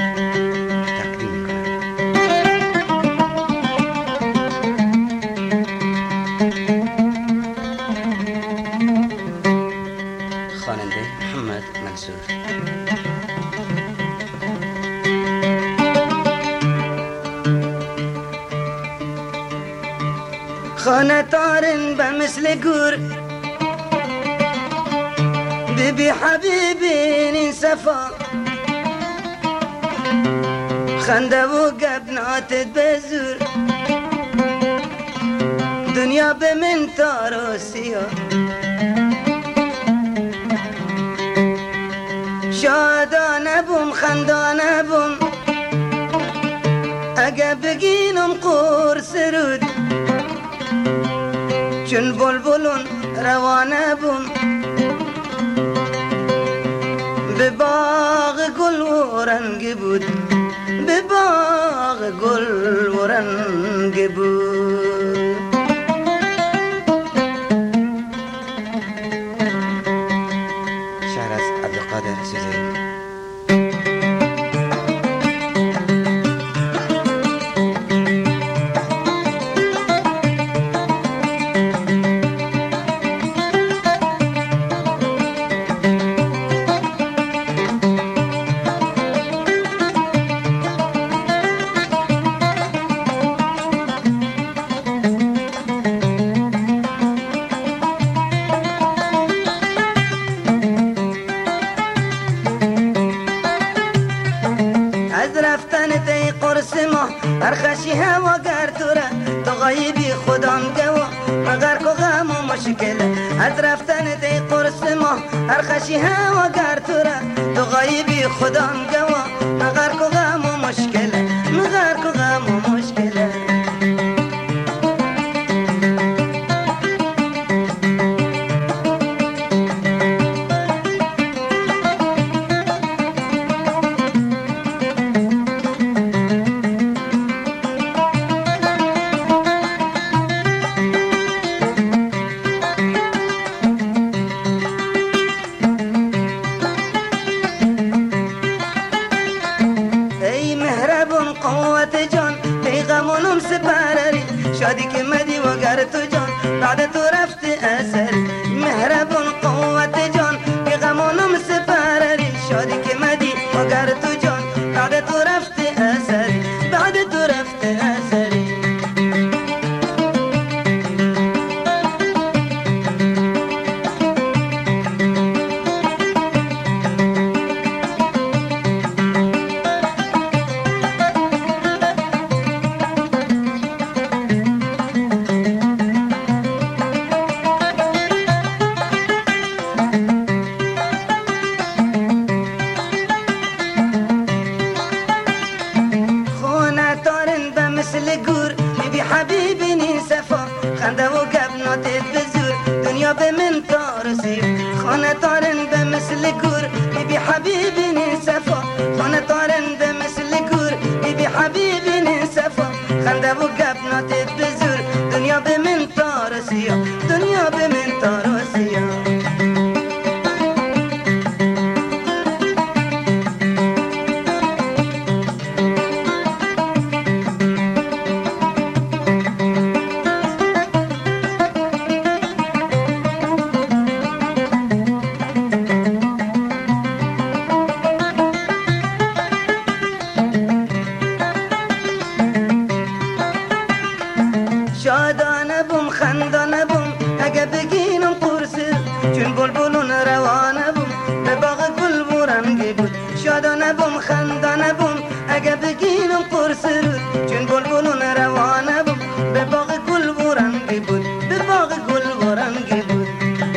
تقدیم میکنم. خواننده محمد منصور. خانه تارن به مثل گور ببی حبیبین صفا خنده و گبناتت بزور دنیا به من تار و سیاه شادانه بوم خندانه بوم اگه بگینم قرص رود چون بلبلون روانه بوم به باغ گل و رنگ بود به باغ گل و رنگ بود. شعر از عبدالقادر سوزی. هرخشی هوا گردوره تو غایبی خودم گوا مگر کو غم و مشکله از رفتن دی قرص ما هرخشی هوا گردوره تو غایبی خودم گوا مگر کو غم و مشکله مگر کو غم و مشکله. شادی که مدی و گر تو جان بعد تو رفت اثری مهربون قوت جان که غمانم سپرری شادی که مدی و گر تو جان بعد تو رفت اثری بعد تو رفت اثری. حبیبینی صفا خنده و گبناتت بزور دنیا به من تارسی خانه تارن به مثل گور بی حبیبینی صفا خانه تارن به مثل گور بی حبیبینی صفا خنده و گبناتت بزور دنیا به من تارسی دنیا به من تارسی. شادانه بوم خندانه بوم اگه بگینم قرصه چون بلبلون روانه بوم به باغ گل و رنگی بود شادانه بوم خندانه بوم اگه بگینم قرصه چون بلبلون روانه بوم به باغ گل و رنگی بود به باغ گل و رنگی بود.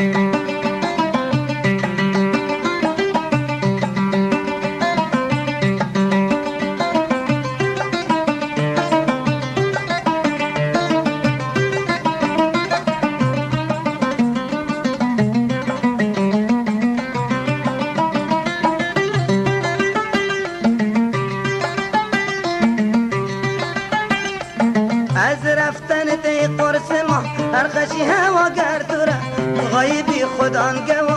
از رفتن تی قرص ما هرخشی هوا گردوره غایبی خودان گوا